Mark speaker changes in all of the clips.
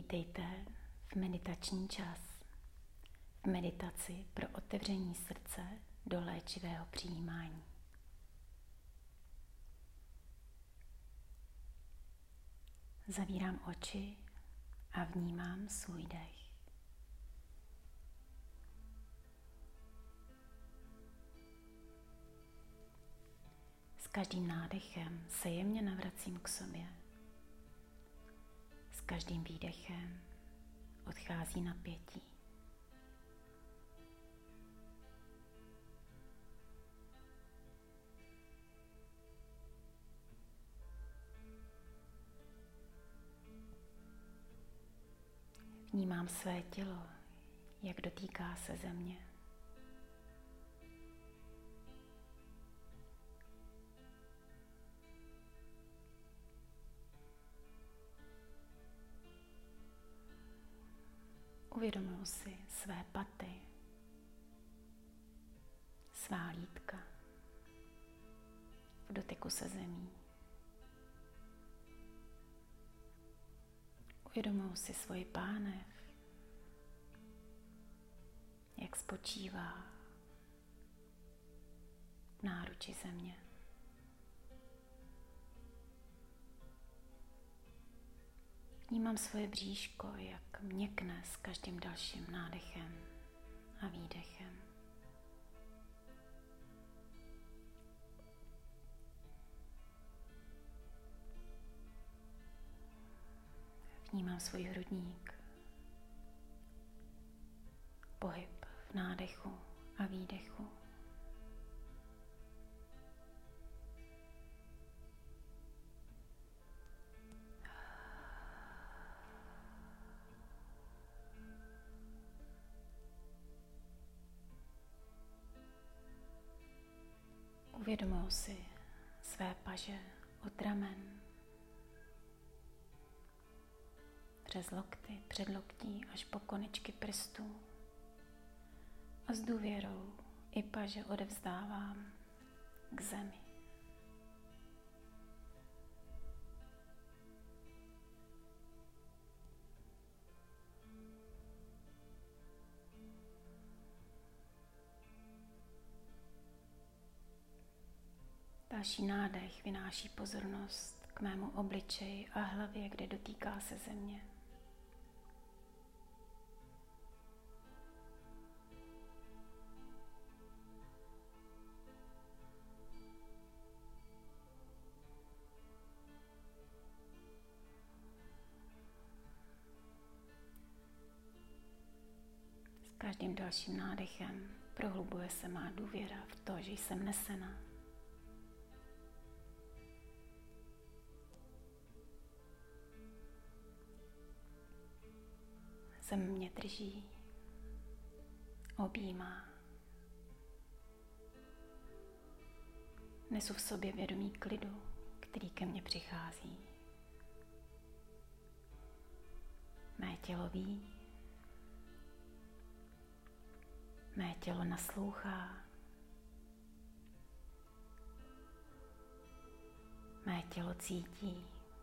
Speaker 1: Vítejte v meditační čas, v meditaci pro otevření srdce do léčivého přijímání. Zavírám oči a vnímám svůj dech. S každým nádechem se jemně navracím k sobě. S každým výdechem odchází napětí. Vnímám své tělo, jak dotýká se země. Uvědomuji si své paty, svá lítka v dotyku se zemí. Uvědomuji si svoji pánev, jak spočívá v náruči země. Vnímám svoje bříško, jak měkne s každým dalším nádechem a výdechem. Vnímám svůj hrudník, pohyb v nádechu a výdechu. Uvědomuji si své paže od ramen, přes lokty, předloktí až po konečky prstů. A s důvěrou i paže odevzdávám k zemi. Další nádech vynáší pozornost k mému obličeji a hlavě, kde dotýká se země. S každým dalším nádechem prohlubuje se má důvěra v to, že jsem nesena. Zem mě drží, objímá. Nesu v sobě vědomí klidu, který ke mně přichází. Mé tělo ví, mé tělo naslouchá, mé tělo cítí.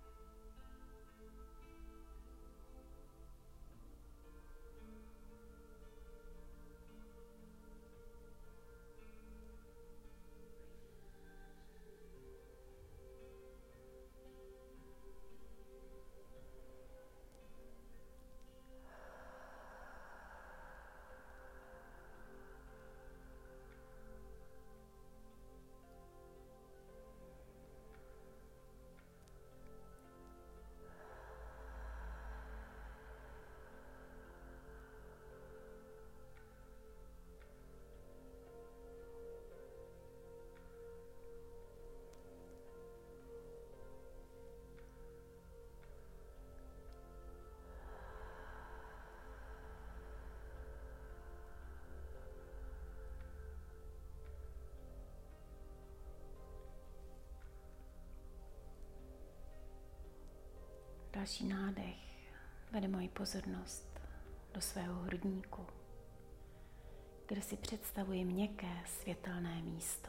Speaker 1: Další nádech vede moji pozornost do svého hrudníku, kde si představuji měkké světelné místo.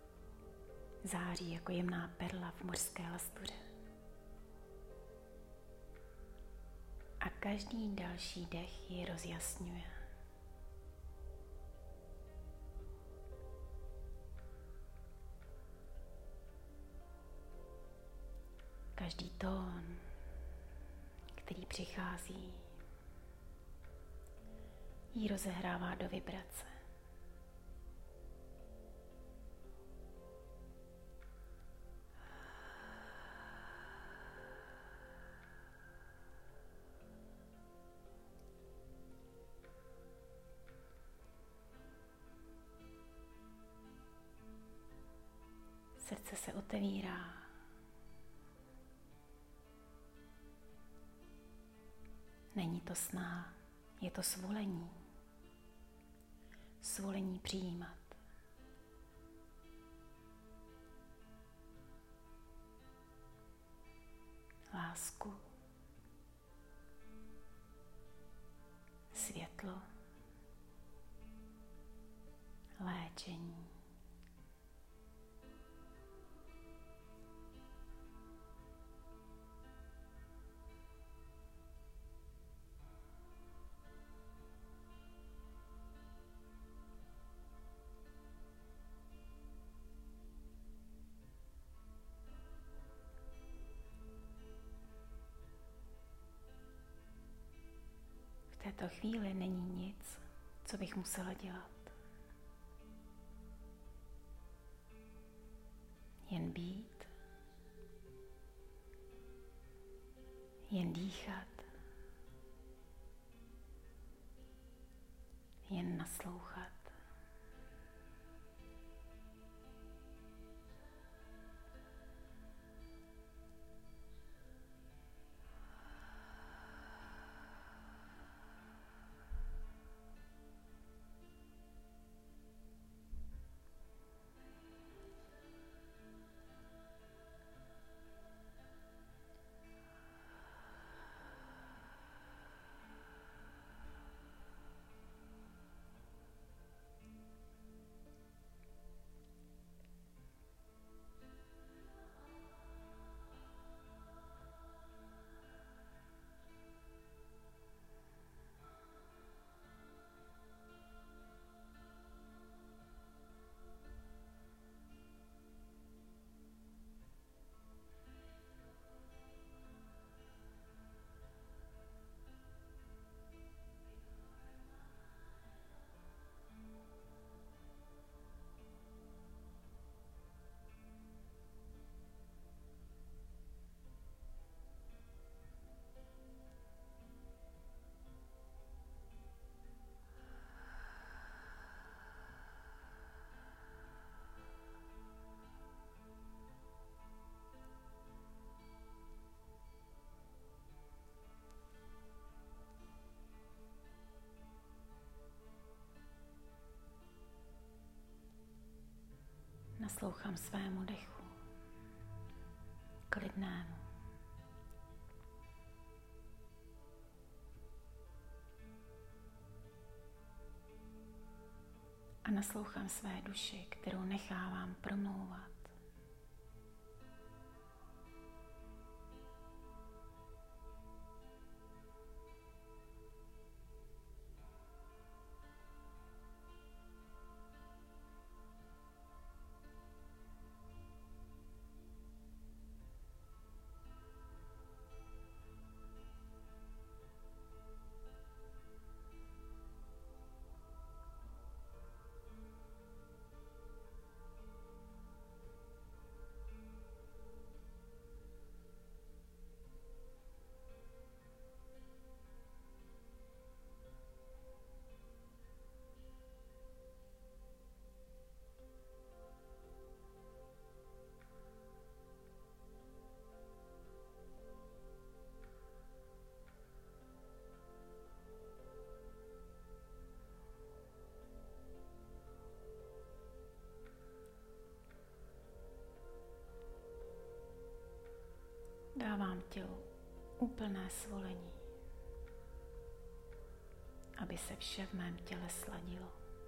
Speaker 1: Září jako jemná perla v mořské lastuře. a každý další dech ji rozjasňuje. Každý tón, který přichází, ji rozehrává do vibrace. Srdce se otevírá. Není to snaha, je to svolení. Svolení přijímat. Lásku. Světlo. Léčení. V této chvíli není nic, co bych musela dělat. Jen být, jen dýchat, jen naslouchat. Naslouchám svému dechu, klidnému. A naslouchám své duši, kterou nechávám promlouvat. Dávám tělu úplné svolení, aby se vše v mém těle sladilo.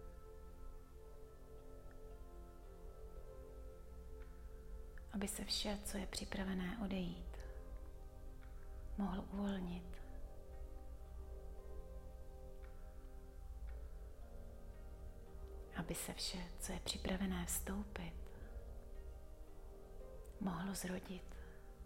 Speaker 1: Aby se vše, co je připravené odejít, mohlo uvolnit aby se vše, co je připravené vstoupit, mohlo zrodit.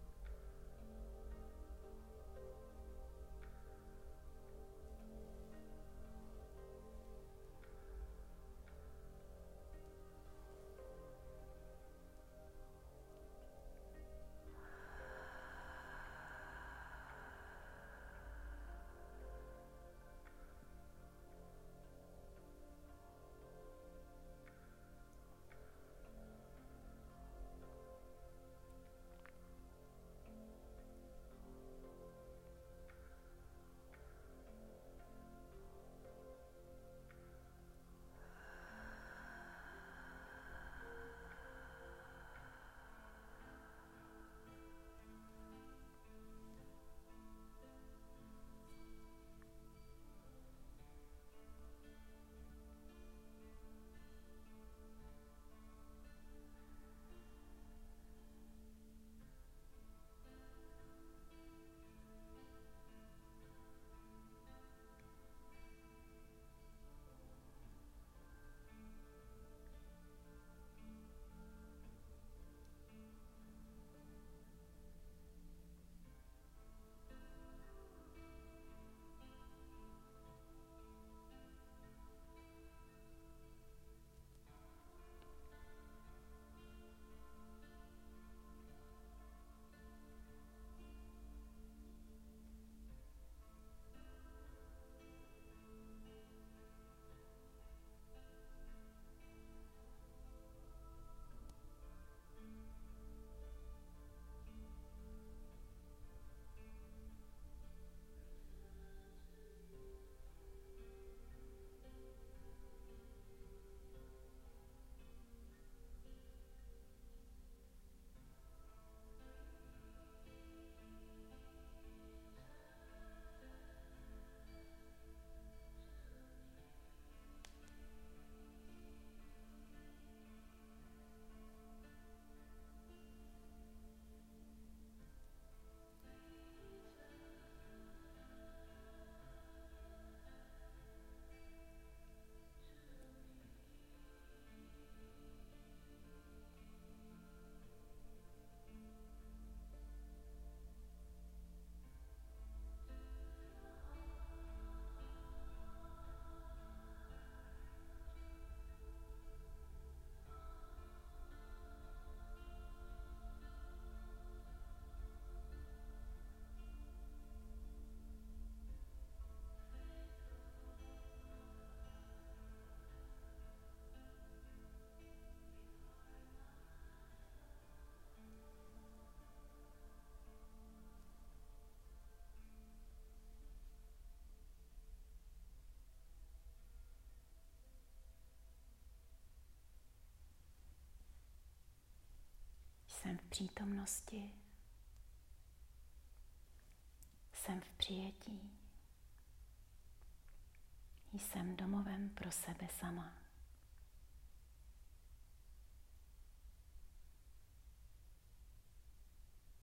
Speaker 1: Jsem v přítomnosti, jsem v přijetí, jsem domovem pro sebe sama.